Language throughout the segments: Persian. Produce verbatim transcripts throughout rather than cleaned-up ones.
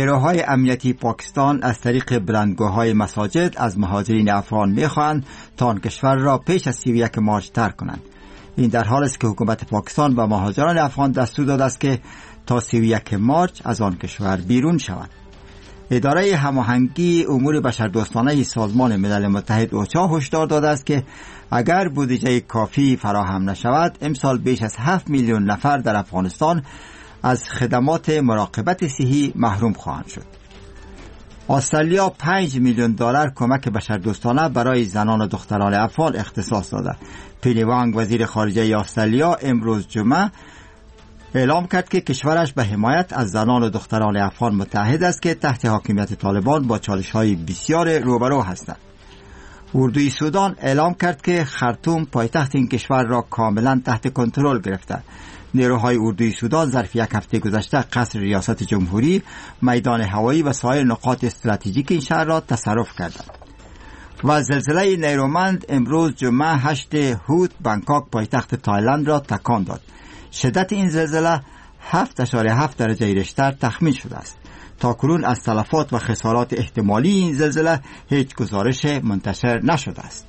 نیروهای امنیتی پاکستان از طریق بلندگوهای مساجد از مهاجرین افغان می‌خواهند تا آن کشور را پیش از سی و یک مارچ ترک کنند. این در حالی است که حکومت پاکستان به مهاجران افغان دستور داده است که تا سی و یک مارچ از آن کشور بیرون شوند. اداره هماهنگی امور بشردوستانه سازمان ملل متحد اوچا هشدار داده است که اگر بودجه کافی فراهم نشود امسال بیش از هفت میلیون نفر در افغانستان از خدمات مراقبت صحی محروم خواهند شد. استرالیا پنج میلیون دلار کمک بشردوستانه برای زنان و دختران افغان اختصاص داده. پینی وانگ وزیر خارجه استرالیا امروز جمعه اعلام کرد که کشورش به حمایت از زنان و دختران افغان متحد است که تحت حاکمیت طالبان با چالش‌های بسیار روبرو هستند. اردوی سودان اعلام کرد که خرطوم پایتخت این کشور را کاملا تحت کنترل گرفته. نیروهای اردوی سودان ظرف یک هفته گذشته قصر ریاست جمهوری، میدان هوایی و سایر نقاط استراتژیک این شهر را تصرف کردند. و زلزله نیرومند امروز جمعه هشت هوت بانکوک پایتخت تایلند را تکان داد. شدت این زلزله هفت اشاره هفت درجه ریشتر تخمین شده است. تاکنون از تلفات و خسارات احتمالی این زلزله هیچ گزارش منتشر نشده است.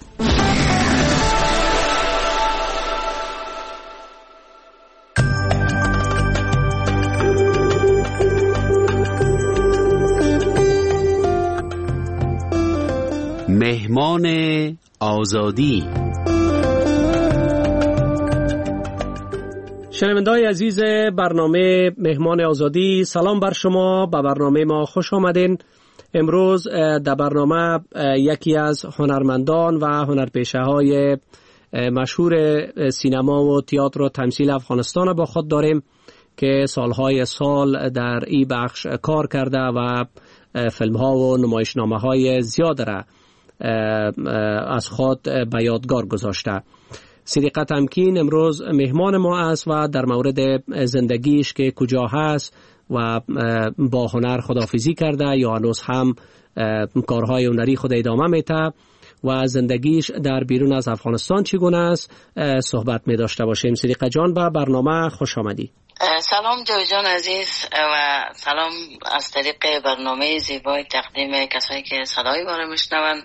مهمان آزادی. شنونده‌های عزیز برنامه مهمان آزادی، سلام بر شما. به برنامه ما خوش آمدین. امروز در برنامه یکی از هنرمندان و هنرپیشه‌های مشهور سینما و تئاتر و تمثیل افغانستان با خود داریم که سالهای سال در این بخش کار کرده و فیلم‌ها و نمایشنامه‌های زیاد را از خود به یادگار گذاشته. صدیقه تمکین امروز مهمان ما است و در مورد زندگیش که کجا هست و با هنر خداحافظی کرده یا هنوز هم کارهای هنری خود ادامه میده و زندگیش در بیرون از افغانستان چگونه است صحبت می داشته باشیم. صدیقه جان به برنامه خوش آمدی. سلام جوی جان عزیز و سلام از طریق برنامه زیبای تقدیم کسایی که صدای ما رو میشنون.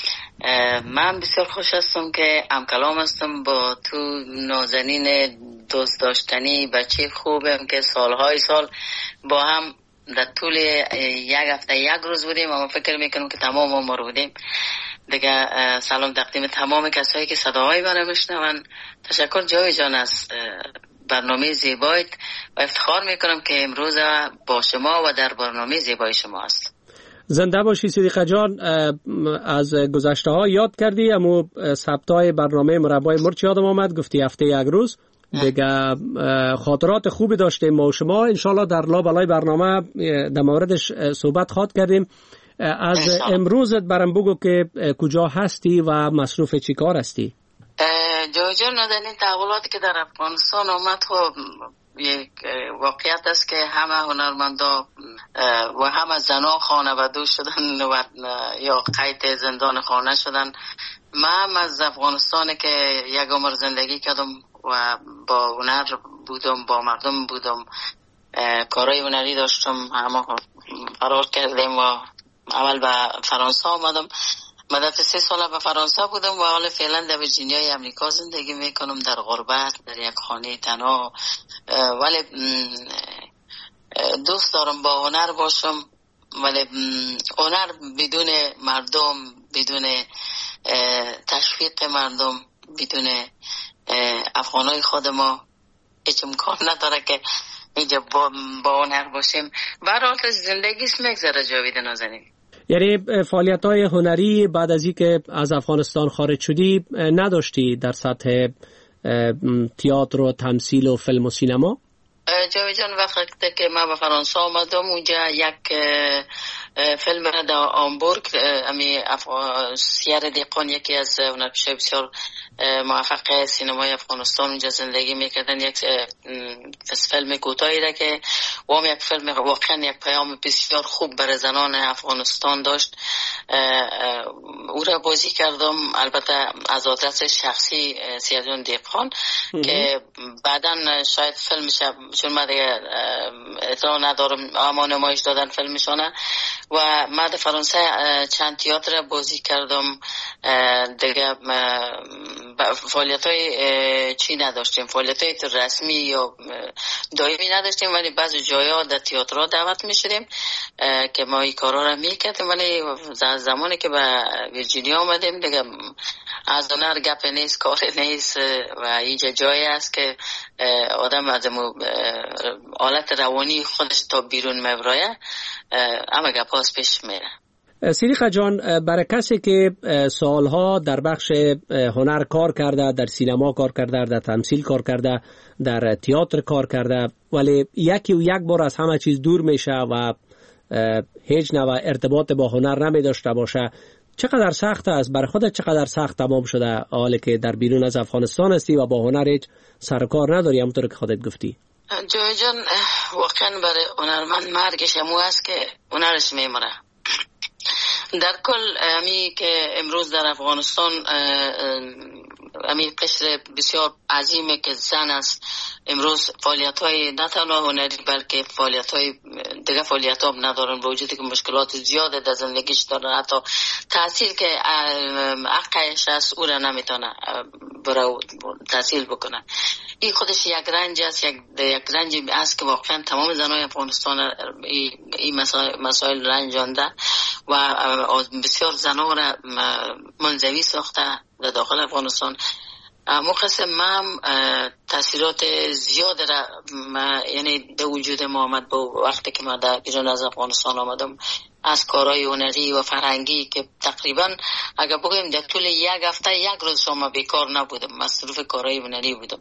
من بسیار خوش هستم که همکلام هستم با تو نازنین دوست داشتنی بچه خوبم که سالهای سال با هم در طول یک هفته یک روز بودیم اما فکر میکنم که تمام عمر بودیم دیگه. سلام تقدیم تمام کسایی که صداهای من میشنون. تشکر جوی جان از برنامه زیبایت و افتخار میکنم که امروز با شما و در برنامه زیبای شما هست. زنده باشی صدیقه جان. از گذشته ها یاد کردی اما ثبتای برنامه مربای مرچ یادم آمد، گفتی هفته یک روز دیگه. خاطرات خوبی داشتیم ما و شما. انشالله در لابلای برنامه در موردش صحبت خواهد کردیم. از امروزت برام بگو که کجا هستی و مصروف چی کار هستی؟ جوی جان این تحولاتی که در افغانستان آمد خب یک واقعیت است که همه هنرمندا و همه زنا خانواده شدن و یا قید زندان خانه شدن. من از افغانستان که یک عمر زندگی کردم و با هنر بودم، با مردم بودم، کارهای هنری داشتم، همه فرار کردیم و اول به فرانسه آمدم. مدت سه سال به فرانسه بودم و حالا فعلا در ویرجینیای امریکا زندگی میکنم، در غربت، در یک خانه تنها. ولی دوست دارم با هنر باشم، ولی هنر بدون مردم، بدون تشویق مردم، بدون افغانای خود ما هیچ امکان نداره که اینجا با, با هنر باشیم. برای زندگی میگذره جاوید نازنین. یعنی فعالیت‌های هنری بعد از اینکه از افغانستان خارج شدی نداشتی در سطح تئاتر و تمثیل و فیلم و سینما؟ جاوی جان وقتی که من به فرانسه آمدم اونجا یک فیلم را در آمبورگ امی سیر دیقان یکی از هنرپیشه بسیار موفق سینمای افغانستان اونجا زندگی میکردن. یک فیلم کوتاهی را که وام یک فیلم واقعا یک پیام بسیار خوب برای زنان افغانستان داشت. او را بازی کردم، البته از آدرس شخصی سیرجان دیقان که بعداً شاید فیلمش چون من دیگه اطلاع ندارم اما نمایش دادن فیلمشانه و من در فرانسه چند تئاتر بازی کردم دیگه. فعالیت های چی نداشتیم، فعالیت های رسمی یا دائمی نداشتیم، ولی بعضی جایا در تئاتر دعوت می شدیم که ما این کارا را می کردیم. ولی زمانی که به ویرجینیا آمدیم دیگه از هنر گپ نیست، کار نیست و اینجا جایی است که آدم از حالت روانی خودش تا بیرون میبره، اما گپاس پیش میره. صدیقه جان، برای کسی که سالها در بخش هنر کار کرده، در سینما کار کرده، در تمثیل کار کرده، در تئاتر کار کرده، ولی یکی و یک بار از همه چیز دور میشه و هیچ نوع ارتباط با هنر نمی داشته باشه، چقدر سخت است؟ برای خودت چقدر سخت تمام شده حالی که در بیرون از افغانستان هستی و با هنر هیچ سر کار نداری همونطور که خودت گفتی؟ جوی جان، واقعا برای هنرمند مرگش همو است که هنرش میمره. در کل امی که امروز در افغانستان امی قشر بسیار عظیمه که زن است، امروز فعالیت های نه تنها هنری بلکه فعالیت های دیگه فعالیت ها ندارن، با وجودی که مشکلات زیاده در زندگیش دارن، حتی تحصیل که حقش است او را نمیتونه برای تحصیل بکنه. این خودش یک رنج است، یک, یک رنج است که واقعا تمام زنای افغانستان این مسائل, مسائل رنجانده و بسیار زنها را منزوی ساخته در داخل افغانستان. مقصد من تاثیرات زیاد را یعنی در وجود ما آمد با وقتی که من در بیرون از افغانستان آمدم، از کارهای هنری و فرهنگی که تقریبا اگر بگویم در طول یک هفته یک روز شما بیکار نبودم، مصروف کارهای هنری بودم.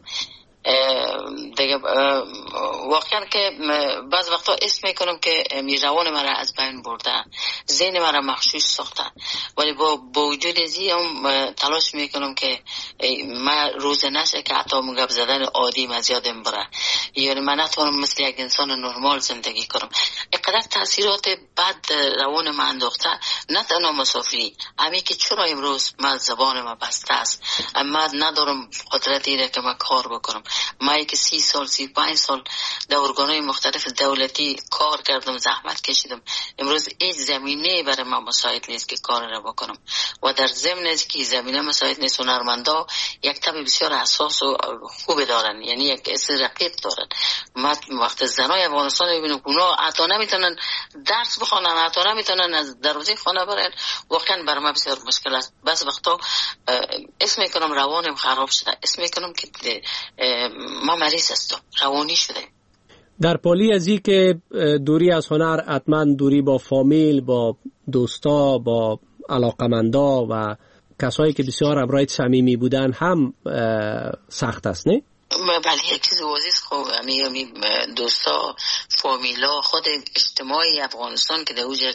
دیگه واقعا که بعض وقتا اسم میکنم که میروان مرا از بین برده، ذهن مرا مخشوش ساخته، ولی با وجود ازیم تلاش میکنم که من روز نشه که حتی مگب زدن عادی من زیادم بره، یعنی من نتونم مثل یک انسان نرمال زندگی کنم. اینقدر تاثیرات بد روان من انداخته، نه تنها مسافری، امی که چرا امروز من زبان من بسته است، من ندارم قدرت ایره که من کار بکنم. من که سی سال سی پنج سال در ارگانهای مختلف دولتی کار کردم، زحمت کشیدم، امروز هیچ زمینه برای من مساعد نیست که کار را بکنم و در ضمن از که زمینه مساعد نیست، هنرمندا یک طبع بسیار حساس و خوب دارن، یعنی یک اصل رقیب دارن. من وقت زنای افغانستان ببینم اونا حتی نمیتونن درس بخونن، حتی نمیتونن از دروازه خانه برن، واقعا برای من بسیار مشکل است. بس وقتا اسم میکنم روانم خراب شده، اسم میکنم که ما مریض هستم، روانی شده. در پالی از این که دوری از هنر حتما دوری با فامیل، با دوستا، با علاقمندا و کسایی که بسیار همراهت صمیمی بودن هم سخت است، نه؟ بله، یک چیز عزیز خوب همی دوستا، فامیلا، خود اجتماعی افغانستان که در اوجه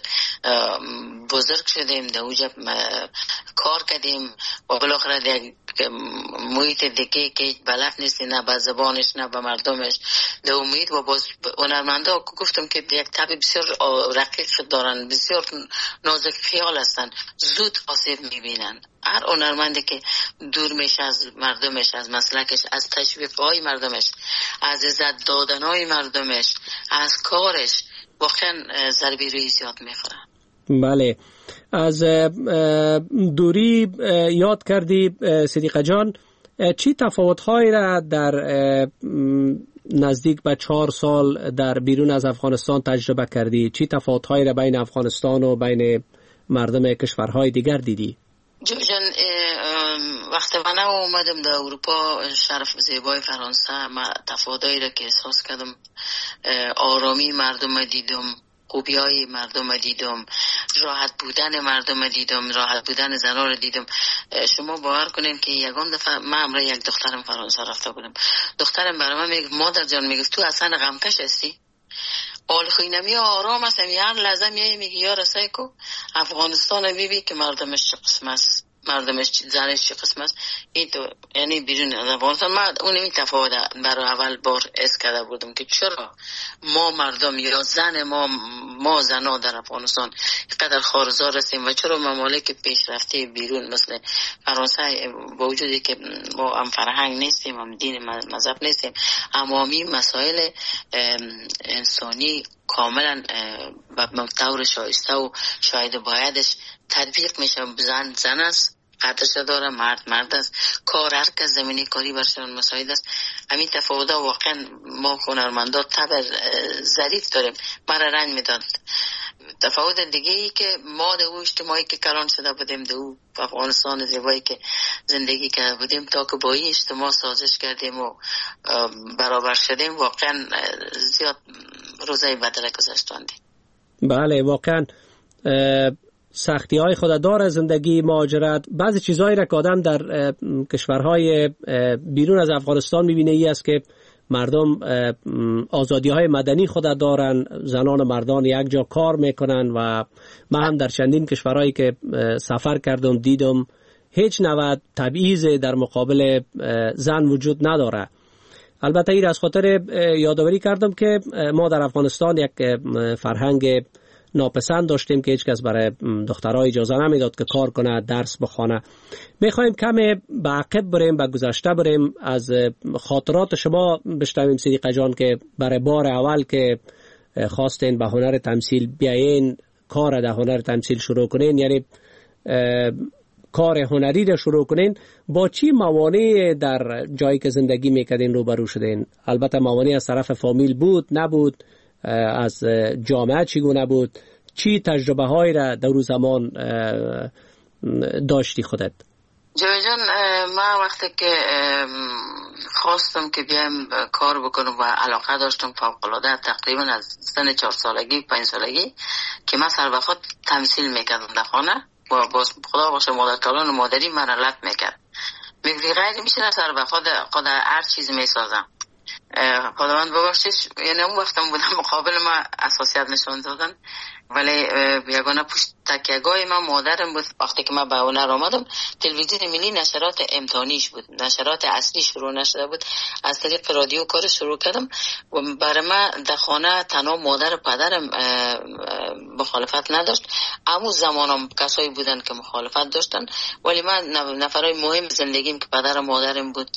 بزرگ شدیم، در اوجه کار کردیم و بالاخره در محیط دیگه که بلد نیستی، نه به زبانش نه به مردمش، در امید و باز هنرمندا گفتم که یک طبع بسیار رقیق دارن، بسیار نازک خیال هستن، زود آسیب میبینن. هر هنرمندی که دور میشه از مردمش، از مسلکش، از تشویق‌های مردمش، از عزت دادن‌های مردمش، از کارش، واقعا ضربه روی زیاد میخوره. بله، از دوری یاد کردی صدیقه جان، چی تفاوت‌هایی را در نزدیک به چهار سال در بیرون از افغانستان تجربه کردی؟ چی تفاوت‌هایی را بین افغانستان و بین مردم کشورهای دیگر دیدی؟ جان، وقتی من اومدم در اروپا، شرف زیبای فرانسه، من تفاوتایی را که احساس کردم، آرامی مردم دیدم، خوبی های مردم دیدم، راحت بودن مردم دیدم، راحت بودن زنها رو دیدم. شما باور کنین که یگان دفعه من امروز یک دخترم فرانسه رفته بودم، دخترم برای من میگه مادر جان، میگه تو اصلا غمکش هستی؟ آل خوینمی آرام است. هر لحظه میای میگی یا رسای کو افغانستان میبی که مردمش چه قسم است، مردمش زنش چه قسم است. این تو یعنی بیرون افغانستان ما اونمی تفاوت برای اول بار اس کرده بودم که چرا ما مردم یا زن ما ما زنا در افغانستان اینقدر خارزار هستیم و چرا ممالک پیشرفته بیرون مثل فرانسه با وجودی که ما هم فرهنگ نیستیم، هم دین مذهب نیستیم، اما می مسائل انسانی کاملا به طور شایسته و شاید بایدش تطبیق میشه. زن زن است، قدرش داره، مرد مرد است، کار هر کس زمینی کاری برشان مساعد است. همین تفاوت واقعا ما هنرمندا طبع ظریف داریم، مرا رنج میداد. تفاوت دیگه ای که ما در او اجتماعی که کلان شده بودیم، در او افغانستان زیبایی که زندگی کرده بودیم، تا که با این اجتماع سازش کردیم و برابر شدیم، واقعا زیاد روزای بدل گذشتاندیم. بله واقعا سختی های خود داره زندگی مهاجرت. بعضی چیزهایی را که آدم در کشورهای بیرون از افغانستان میبینه ای است که مردم آزادی های مدنی خود دارن، زنان و مردان یک جا کار میکنن و من هم در چندین کشورهایی که سفر کردم دیدم هیچ نوع تبعیض در مقابل زن وجود نداره. البته این از خاطر یادآوری کردم که ما در افغانستان یک فرهنگ ناپسند داشتیم که هیچ کس برای دخترها اجازه نمیداد که کار کنه، درس بخونه. میخوایم کمی به عقب بریم، به گذشته بریم، از خاطرات شما بشنویم صدیقه جان که برای بار اول که خواستین به هنر تمثیل بیاین، کار در هنر تمثیل شروع کنین، یعنی کار هنری را شروع کنین، با چی موانعی در جایی که زندگی میکردین روبرو شدین؟ البته موانعی از طرف فامیل بود نبود، از جامعه چگونه بود؟ چی تجربه هایی را در اون زمان داشتی خودت؟ جوی جان، من وقتی که خواستم که بیایم کار بکنم و علاقه داشتم فوق‌العاده، تقریبا از سن چهار سالگی پنج سالگی که من سر به خود تمثیل میکردم در خانه و باز خدا باشه مادر کلان و مادری من علت میکرد، میگوی غیر میشه سر به خود خود هر چیز میسازم. خداوند ببخشش، یعنی اون وقتم بودم مقابل ما اساسیت نشون دادن، ولی یگانه پشت تکیه‌گاه من مادرم بود. وقتی که من به هنر آمدم تلویزیون ملی نشرات امتحانیش بود، نشرات اصلی شروع نشده بود، از طریق رادیو کار شروع کردم و برای من در خانه تنها مادر پدرم مخالفت نداشت. اما زمانم کسایی بودن که مخالفت داشتن، ولی من نفرای مهم زندگیم که پدر و مادرم بود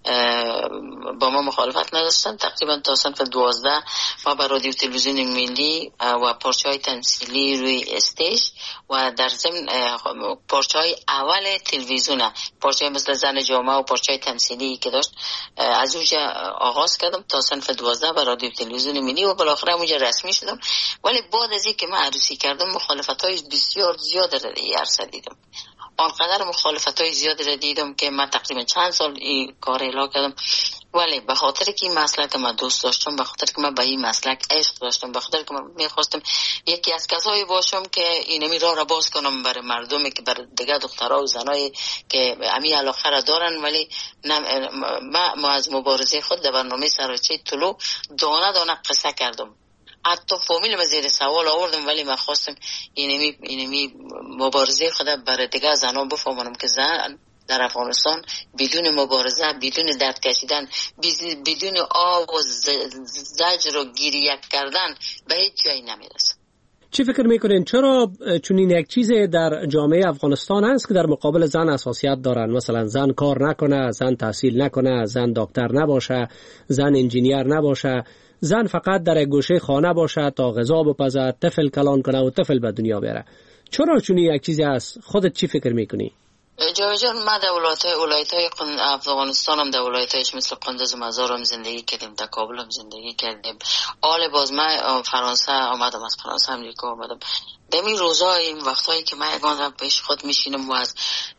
با ما مخالفت نداشتن. تقریبا تا صنف دوازده ما به رادیو تلویزیون ملی و پارچه‌های تمثیلی روی استیج و در ضمن پارچه‌های اول تلویزیون، پارچه‌های مثل زن جامعه و پارچه‌های تمثیلی که داشت، از اونجا آغاز کردم تا صنف دوازده به رادیو تلویزیون ملی و بالاخره اونجا رسمی شدم. ولی بعد از اینکه من عروسی کردم مخالفت‌های بسیار زیاد را عرصه دیدم، آنقدر مخالفت‌های زیاد را دیدم که من تقریبا چند سال این کار اعلام کردم. ولی به خاطر که این مسلک من دوست داشتم، به خاطر که من به این مسلک عشق داشتم، به خاطر که من میخواستم یکی از کسایی باشم که اینمی راه را باز کنم برای مردمی که برای دیگه دخترها و زنایی که امی علاقه را دارن، ولی ما, ما از مبارزه خود در برنامه سراچه طلوع دانه دانه قصه کردم، حتی فامیل ما زیر سوال آوردم، ولی من خواستم اینمی اینمی مبارزه خود برای دیگه زنان بفهمونم که زن در افغانستان بدون مبارزه، بدون درد کشیدن، بدون آب و زجر و گریه کردن به هیچ جایی نمیرسه. چی فکر میکنین چرا چنین یک چیز در جامعه افغانستان هست که در مقابل زن حساسیت دارن؟ مثلا زن کار نکنه، زن تحصیل نکنه، زن دکتر نباشه، زن انجینیر نباشه، زن فقط در گوشه خانه باشه تا غذا بپزه، طفل کلان کنه و طفل به دنیا بیاره. چرا چنین یک چیزی هست؟ خودت چی فکر میکنی؟ جوی جان، ما در ولایت‌های ولایت‌های افغانستان هم در ولایت‌هایش مثل قندوز و مزار هم زندگی کردیم، در کابل هم زندگی کردیم. حال باز من فرانسه آمدم، از فرانسه امریکا آمدم. دمی روزا این وقتایی که من یگان را پیش خود میشینم و از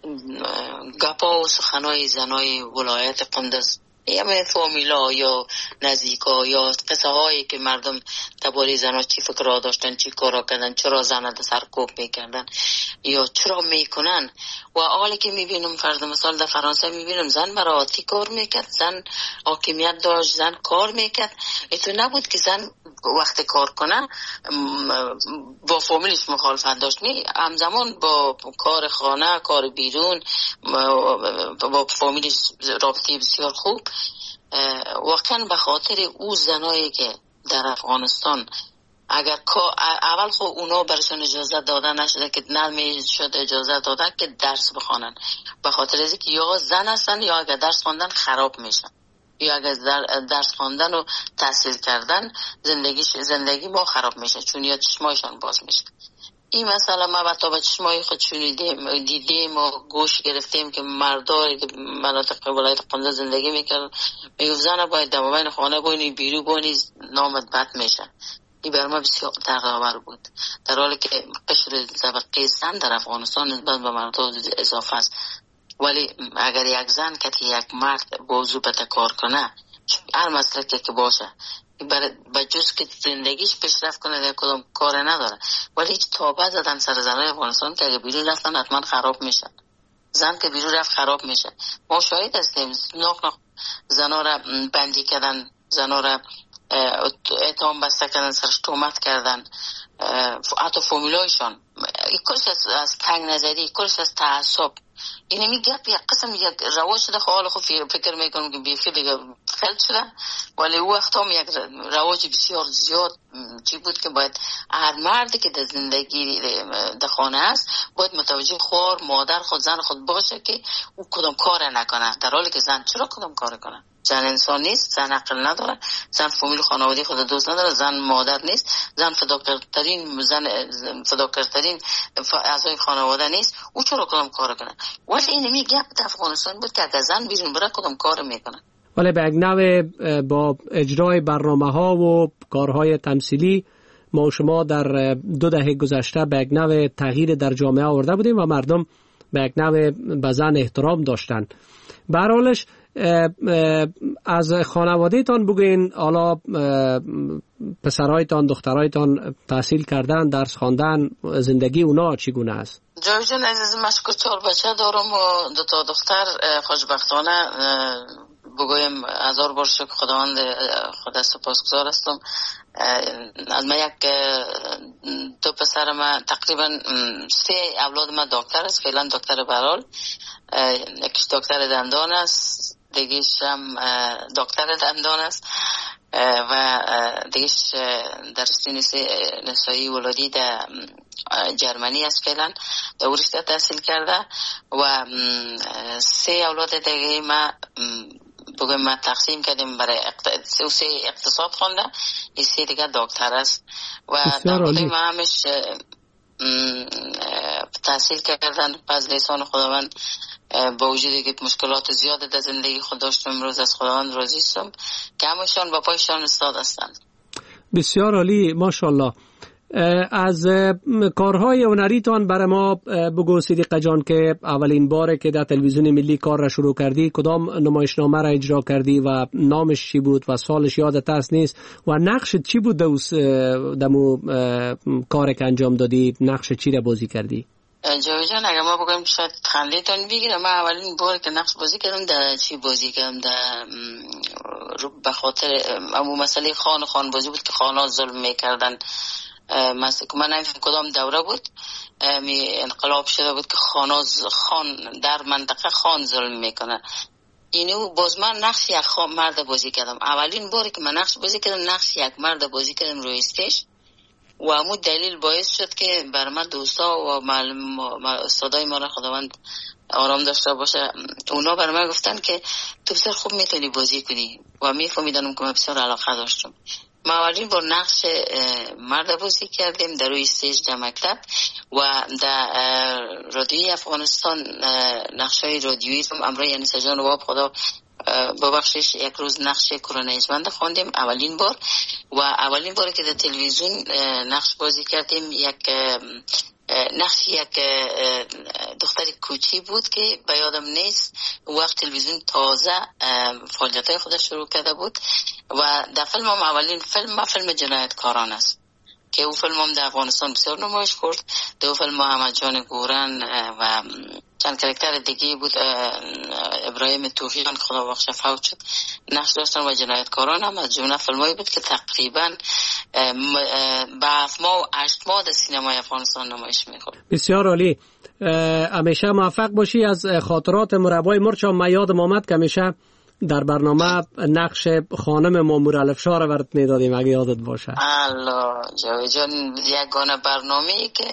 گپا و سخنای زنای ولایت قندوز یا فامیلا یا نزدیکا یا قصه هایی که مردم درباره زنها چی فکرها داشتن، چی کارا کردن، چرا زنها در سرکوب میکردن یا چرا میکنن، و حالی که میبینم فرض مثال در فرانسه میبینم زن براتی کار میکرد، زن حاکمیت داشت، زن کار میکرد. ایتو نبود که زن وقت کار کنه با فامیلش مخالفت داشت، می همزمان با کار خانه، کار بیرون، با فامیلش رابطه بسیار خوب. واقعا به خاطر او زنایی که در افغانستان اگر اول خب اونا برشون اجازه داده نشده که نمیشد اجازه داده که درس بخوانن، به خاطر از اینکه یا زن هستن یا اگر درس خواندن خراب میشن، یا اگر درس خواندن و تحصیل کردن زندگیش زندگی ما خراب میشه، چون یا چشمایشان باز میشه. این مسئله ما با تا به چشمای خود شنیدیم، دیدیم و گوش گرفتیم که مردایی که مناطق ولایت قندوز زندگی میکردن میگفت زن باید در مابین خانه بونی بیرو بونی نامت بد میشه. این بر ما بسیار دغدغه‌آور بود، در حالی که قشر طبقه زن در افغانستان نسبت به مردم اضافه است. ولی اگر یک زن که یک مرد بازو بده کار کنه، هر مسلکی که باشه، به جز که زندگیش پیشرفت کنه در کدام کار نداره، ولی هیچ تابه زدن سر زنای افغانستان که اگه بیرون رفتن حتما خراب میشن. زن که بیرون رفت خراب میشه. ما شاهد هستیم ناخ ناخ زنا را بندی کردن، زنا را اتهام بسته کردن، سرش تهمت کردن، حتی فامیلایشان. این کلش از, از تنگ نظری، کلش از تعصب. این میگه یک قسم یک رواج شده، حالا خب فکر میکنم که بیخی دیگه خلط شده، ولی او وقت هم یک رواج بسیار زیاد چی بود که باید هر مردی که در زندگی در خانه است باید متوجه خور مادر خود زن خود باشه که او کدام کار نکنه، در حالی که زن چرا کدام کار کنه؟ زن انسان نیست، زن عقل نداره، زن فامیل خانواده خود دوست نداره، زن مادر نیست، زن فداکارترین زن فداکارترین اعضای خانواده نیست، او چرا کدام کار کنه؟ ولی این میگه در افغانستان بود که اگر زن بیرون بره کدام کار میکنه. ولی به یک نوع با اجرای برنامه ها و کارهای تمثیلی ما و شما در دو دهه گذشته به یک نوع تغییر در جامعه آورده بودیم و مردم به یک نوع به زن احترام داشتن. به هر حالش از خانواده تان بگوین، حالا پسرهایتان دخترهایتان تحصیل کردن، درس خواندن، زندگی اونا چگونه است؟ جای جان عزیز، مشکل چهار بچه دارم و دو تا دختر. خوشبختانه بگویم هزار بار شکر خداوند خدا سپاسگزار هستم. از من یک دو پسر ما تقریبا سه اولاد ما دکتر است، فعلا دکتر برال، یکیش دکتر دندان است، دیگیش هم دکتر دندان است و دیگیش در سین نسایی ولادی در جرمنی است، فعلا در اروستا تحصیل کرده و سه اولاد دیگه ما بگویم ما تقسیم کردیم برای اقتصاد، سه اقتصاد خونده، این سه دیگه دکتر است و در ما همش تحصیل کردن. پس لیسان خداوند با وجودی که مشکلات زیاده در زندگی خود داشتم، امروز از خداوند راضی هستم که همشان با پایشان استاد هستند. بسیار عالی، ماشاءالله. از کارهای هنریتان برای ما بگو صدیقه جان که اولین باره که در تلویزیون ملی کار را شروع کردی کدام نمایشنامه را اجرا کردی و نامش چی بود و سالش یادت است نیست و نقشت چی بود دمو کار که انجام دادی؟ نقش چی را بازی کردی؟ جاوی جان اگر ما بگویم شاید خندیتان بگیره، من اولین بار که نقش بازی کردم در چی بازی کردم در به خاطر امو مسئله خان خان بازی بود که خانا ظلم میکردن. مثلا من نمیدونم کدام دوره بود، می انقلاب شده بود که خاناز خان در منطقه خان ظلم میکنه. اینو باز من نقش یک خان مرد بازی کردم. اولین باری که من نقش بازی کردم نقش یک مرد بازی کردم روی استیج و همون دلیل باعث شد که بر من دوستا و معلم استادای ما را خداوند آرام داشته باشه، اونا بر من گفتن که تو بسیار خوب میتونی بازی کنی و میفهمیدم که من بسیار علاقه داشتم. ما اولین بار نقش مرد بازی کردیم در روی استیج در مکتب و در رادیوی افغانستان نقشای رادیویی هم امرای یعنی سجان واب خدا ببخشش یک روز نقش کرونیزمند خواندیم اولین بار و اولین بار که در تلویزیون نقش بازی کردیم یک نقش یک دختر کوچی بود که به یادم نیست، وقت تلویزیون تازه فعالیت‌های خودش شروع کرده بود و در فیلم هم اولین فیلم ما فیلم جنایتکاران است که او فیلم هم در افغانستان بسیار نمایش کرد. دو فیلم محمد جان گورن و چند کاراکتر دیگه بود، ابراهیم توفیقان که خدا بخشه فوت شد نقش داشتن و جنایتکاران هم از جمله فیلمایی بود که تقریبا به هفت ماه و هشت ماه در سینمای افغانستان نمایش می‌خورد. بسیار عالی. همیشه موفق باشی. از خاطرات مربای مرچ من یادم آمد که همیشه در برنامه نقش خانم مامور الفشار رو برات میدادیم اگه یادت باشه. الله جاوید جان، یگانه برنامه‌ای که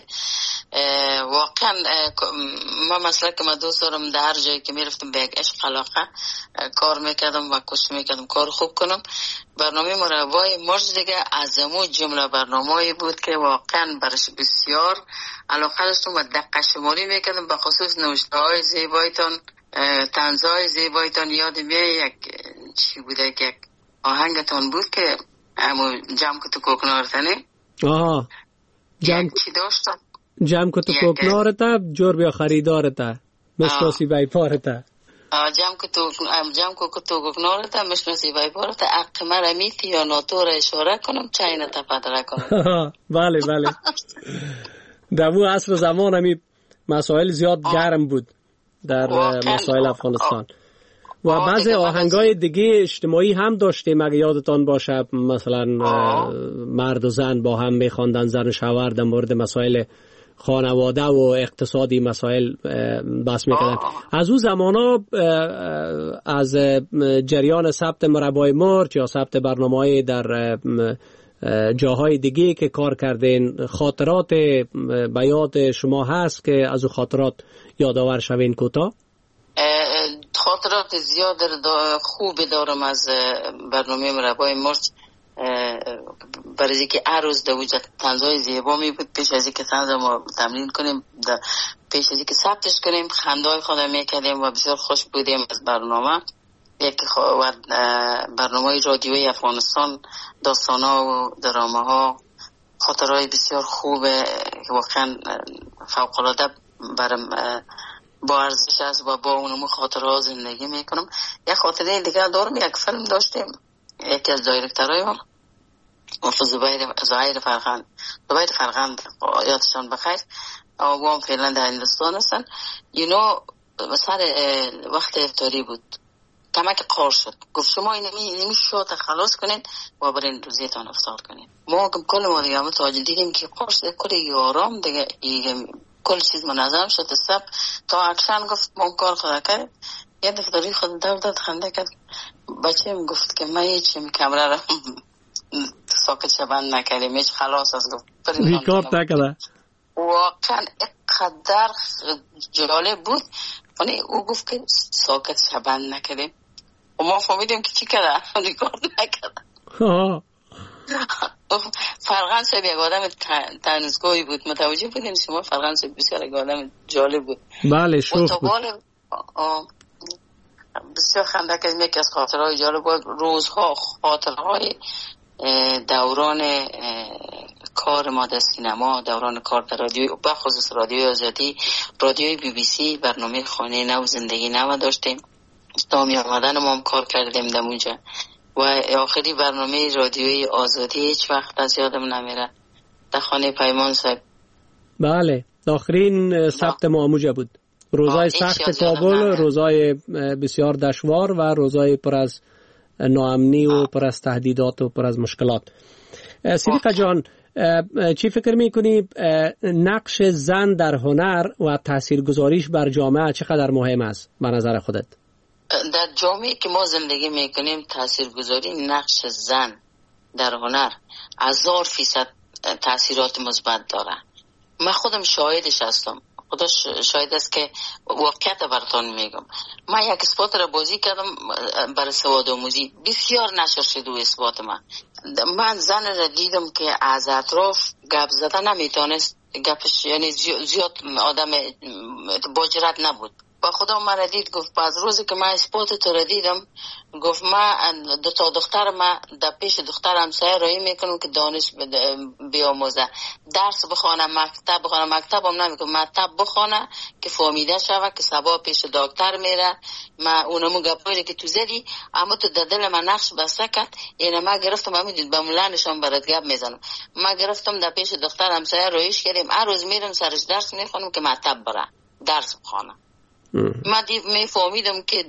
واقعا ما مثلا که ما دوست دارم در هر جایی که میرفتم به یک عشق علاقه کار میکردم و کوشش میکردم کار خوب کنم. برنامه مربای مرچ دیگه از امو جمله برنامه‌ای بود که واقعا برش بسیار علاقه داشتم و دقیق شماری میکردم، به خصوص نوشته‌های زیبایتان، طنزهای زیبایتان. یاد میاد یک چی بوده که یک آهنگتان بود که همو جمع کتو کوکنارتنه. آها جمع چی داشتم؟ جمع کتو کوکنارتا جور بیا خریدارتا مشناسی بای پارتا. جمع کتو جمع کتو کوکنارتا مشناسی بای پارتا. اقمه رمیتی یا ناتور اشاره کنم چاینه تا پدره کنم. بله بله. در اون عصر زمان همی مسائل زیاد گرم بود در مسائل افغانستان و بعضی آهنگای دیگه اجتماعی هم داشتیم اگه یادتان باشه، مثلا مرد و زن با هم میخواندن، زن و شوهر در مورد مسائل خانواده و اقتصادی مسائل بحث میکردن. از اون زمانا از جریان ثبت مربای مرچ یا ثبت برنامه‌های در جاهای دیگه که کار کردین، خاطرات به یاد شما هست که از اون خاطرات یادآور شوین کوتاه؟ خاطرات زیاد خوب دارم از برنامه مربای مرچ، برای اینکه هر روز در وجود طنزهای زیبا می بود. پیش از اینکه طنز ما تمرین کنیم، پیش از اینکه ثبتش کنیم خنده‌های خودم میکردیم و بسیار خوش بودیم از برنامه. یکی خواهد برنامه رادیوی افغانستان، داستان‌ها و درامه‌ها، خاطرهای بسیار خوبه که واقعا فوق‌العاده برام با ارزش است و با اونم خاطرها زندگی میکنم. یک خاطره دیگه دارم، یک فیلم داشتیم، یکی از دایرکترهای ما وفا زبیر فرغند زبیر فرغند یادشان بخیر، و هم فعلا در هندوستان هستن. اینو مثلا وقت افطاری بود، کمک قار شد، گفت شما اینمی شو تا خلاص کنید و برین روزیتان افطار کنید. ما کل ما دیگه متوجه دیدیم که قار شد، کل یارام دیگه کل چیز منظم شد. سب تا اکشن گفت ما کار خدا کرد، یه دفتری خود دور داد خنده کرد. بچه هم گفت که من هیچیم کمره را ساکت شبند نکردیم، هیچ خلاص از گفت ریکارد نکرده. واقعا اقدر جالب بود. یعنی او گفت که ساکت شبند نکردیم و ما فهمیدیم که چی کرده، ریکارد نکرده. فرغند صاحب یک آدم تنزگوی بود، متوجه بودین شما؟ فرغند صاحب بسیار یک آدم جالب بود. بله شوخ بود. بسیار خنده که یکی از خاطرهای جالب بود. روزها خاطرهای دوران کار ما در سینما، دوران کار در رادیو، بخصوص رادیوی آزادی، رادیوی بی بی سی، برنامه خانه نو زندگی نو داشتیم. تا می آمدن ما هم کار کردیم در اونجا و آخری برنامه رادیوی آزادی هیچ وقت از یادم نمیره، در خانه پیمان صاحب. بله آخرین ثبت ما اونجا بود. روزای سخت کابل، روزای بسیار دشوار و روزای پر از ناامنی و پر از تهدیدات و پر از مشکلات. سیدیقه جان، چی فکر میکنی نقش زن در هنر و تاثیرگذاریش بر جامعه چقدر مهم است به نظر خودت؟ در جامعه که ما زندگی میکنیم تاثیرگذاری نقش زن در هنر هزار فیصد تاثیرات مثبت داره. من خودم شاهدش هستم، خدا شاهد است که واقعیت براتون میگم. من یک اسپات را بازی کردم برای سواد آموزی، بسیار نشر شد و اسپات من. من زن را دیدم که از اطراف گپ زده نمیتونست، گپش یعنی زیاد آدم باجرت نبود. با خدا من دید، گفت بعد روزی که من اسپات تو را دیدم، گفت من دو تا دختر من در پیش دختر همسایه رایی میکنم که دانش بیاموزه، درس بخوانه، مکتب بخوانه، مکتب هم نمیکنم، مکتب بخوانه که فهمیده شوه که سبا پیش دکتر میره. من اونمو گپایی که تو زدی اما تو در دل من نقش بسته کرد. یعنی من گرفتم همین با ملانشان برات گپ میزنم، من گرفتم در پیش دختر همسایه رایش کردیم، هر روز میرم سرش درس میخونم که مکتب بره درس بخوانه. من می فهمیدم که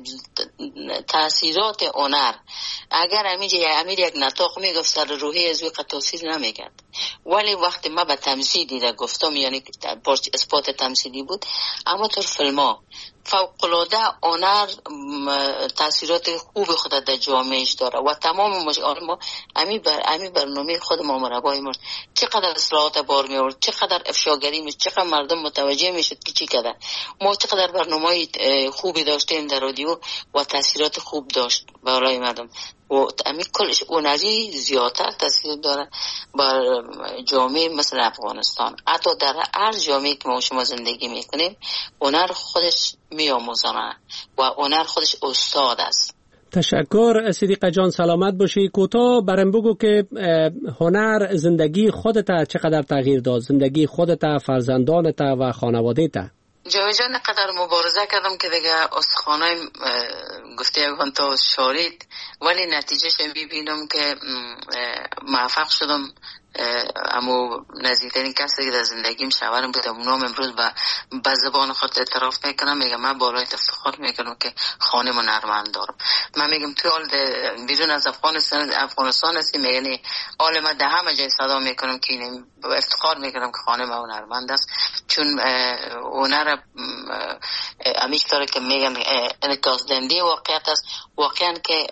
تاثیرات هنر اگر امیر امیر یک نطاق میگفت سر روحی از وی تاثیر نمیکرد، ولی وقتی ما به تمثیل دیده گفتم، یعنی اثبات تمثیلی بود، اما تو فیلم ها فوق‌العاده هنر تاثیرات خوب خود در جامعهش داره و تمام ما امی بر امی برنامه خود ما مربای مرد چقدر اصلاحات بار می آورد، چقدر افشاگری می، چقدر مردم متوجه میشد که چی کرده. ما چقدر برنامه خوبی داشتیم در رادیو و تاثیرات خوب داشت برای مردم و امی کلش هنری زیادتر تاثیر داره بر جامعه مثل افغانستان. حتی در هر جامعه که ما شما زندگی میکنیم هنر خودش میآموزانه و هنر خودش استاد است. تشکر صدیقه جان، سلامت باشی. کوتاه برام بگو که هنر زندگی خودت چقدر تغییر داد، زندگی خودت، فرزندانت و خانواده‌ت؟ جای جان قدر مبارزه کردم که دیگه استخوانای گفته اگه تا شارید، ولی نتیجهش میبینم که موفق شدم. اما نزدیکترین کسی که در زندگیم شوهرم بود، اونم امروز به زبان خود اعتراف میکنم، میگم من بالای افتخار میکنم که خانه من هنرمند دارم. من میگم توی حال بیرون از افغانستان افغانستان هستی، میگنی حال من ده همه جای صدا میکنم که افتخار میکنم که خانه من هنرمند است، چون هنر همیشه داره که میگن انعکاس دهنده واقعیت است. واقعا که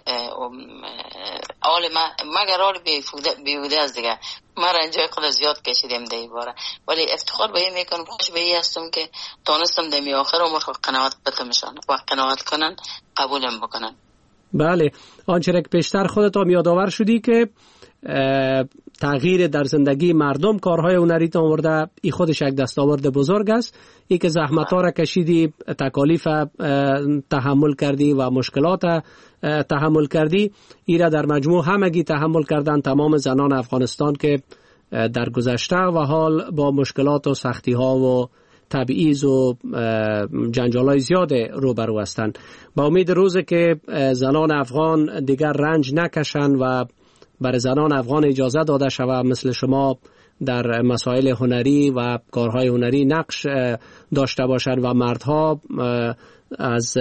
حال من مگر حال بیهوده است دیگه، من رنجای خود زیاد کشیدم در این باره، ولی افتخار به این میکنم، خوش به این هستم که تانستم دمی آخر عمر قناعت بتمشان و قناعت کنن قبولم بکنن. بله، آنچه که پیشتر خودت هم یادآور شدی که تغییر در زندگی مردم کارهای هنری تا آورده، این خودش یک دستاورد بزرگ است. ای که زحمت‌ها را کشیدی، تکالیف تحمل کردی و مشکلات تحمل کردی، ای را در مجموع همگی تحمل کردن تمام زنان افغانستان که در گذشته و حال با مشکلات و سختی‌ها و تبعیض و جنجال‌های زیاد روبرو هستند. با امید روزی که زنان افغان دیگر رنج نکشند و برای زنان افغان اجازه داده شود مثل شما در مسائل هنری و کارهای هنری نقش داشته باشند و مردها از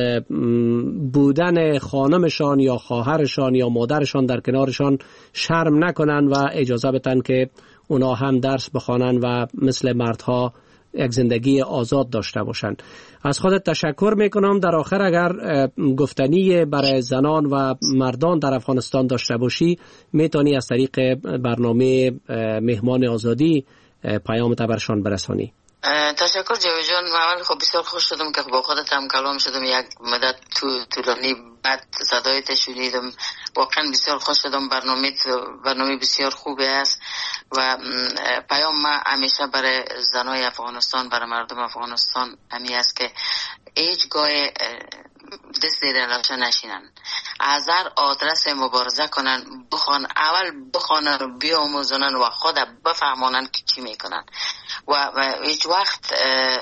بودن خانمشان یا خواهرشان یا مادرشان در کنارشان شرم نکنند و اجازه بدن که اونا هم درس بخوانند و مثل مردها یک زندگی آزاد داشته باشند. از خودت تشکر میکنم. در آخر اگر گفتنی برای زنان و مردان در افغانستان داشته باشی، میتونی از طریق برنامه مهمان آزادی پیامت برشان برسانی. تشکر جوی جان. من خب بسیار خوش شدم که با خودت هم کلام شدم، یک مدت تو طولانی بعد صدایت شنیدم، واقعا بسیار خوش شدم. برنامه برنامه بسیار خوبی است و پیام ما همیشه برای زنای افغانستان، برای مردم افغانستان همی است که هیچگاه دست دیرلاشا نشینن، از هر آدرس مبارزه کنن، بخوان اول بخوانن بیاموزنن و خود بفهمانن که چی میکنن و هیچ وقت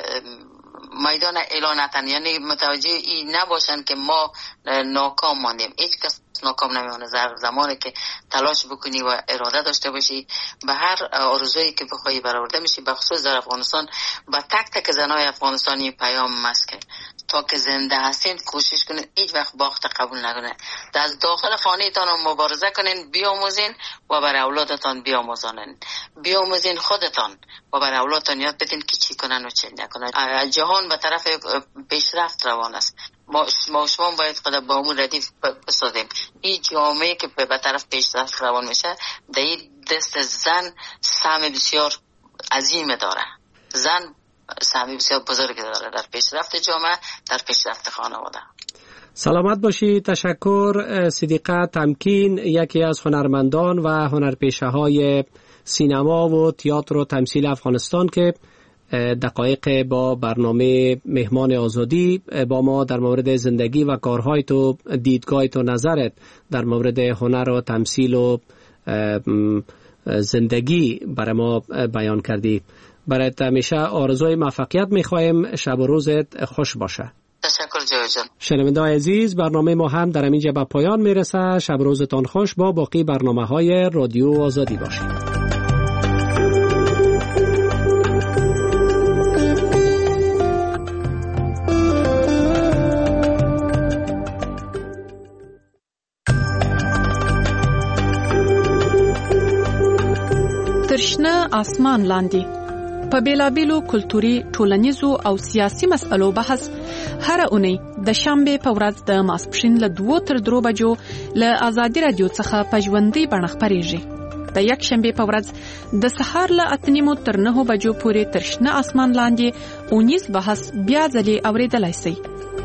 میدان اعلانتن، یعنی متوجه این نباشن که ما ناکام ماندیم. هیچ کس ناکام نمیمونه. زمانی که تلاش بکنی و اراده داشته باشی به هر آرزویی که بخوای برآورده میشی. به خصوص در افغانستان با تک تک زنای افغانستانی پیام است که تا که زنده هستین کوشش کنین هیچ وقت باخت قبول نکنین، از داخل خانه تان مبارزه کنین، بیاموزین و بر اولادتان بیاموزانین، بیاموزین خودتان و بر اولادتان یاد بدین که چی کنن و چی نکنن. جهان به طرف پیشرفت روان است. ما شما باید خود با همون ردیف بسازیم. این جامعه که به طرف پیشرفت روان میشه در این دست زن سهم بسیار عظیم داره. زن سهمی بسیار بزرگی داره در پیشرفت جامعه، در پیشرفت خانواده. سلامت باشی. تشکر صدیقه تمکین، یکی از هنرمندان و هنرپیشه های سینما و تئاتر و تمثیل افغانستان که دقایق با برنامه مهمان آزادی با ما در مورد زندگی و کارهای تو، دیدگاه تو، نظرت در مورد هنر و تمثیل و زندگی برای ما بیان کردی. برایت همیشه آرزوی موفقیت میخوایم. شب و روزت خوش باشه. تشکر جوی جان. شنونده عزیز، برنامه ما هم در اینجا به پایان میرسه. شب و روزتان خوش. با باقی برنامه های رادیو آزادی باشید. ترشنه آسمان لاندې په بیلابیلو کلتوري، ټولنیزو او سیاسي مسألو بحث هر اونۍ د شنبه په ورځ د ماسپښین له دوه تر درو بجو له آزادي رادیو څخه په ژوندۍ بڼه خپرېږي. د یک شنبه په ورځ د سهار له اته نیمو تر نهو بجو پورې ترشنه آسمان لاندې اونیز بحث بیا ځلې اورېدلای شئ.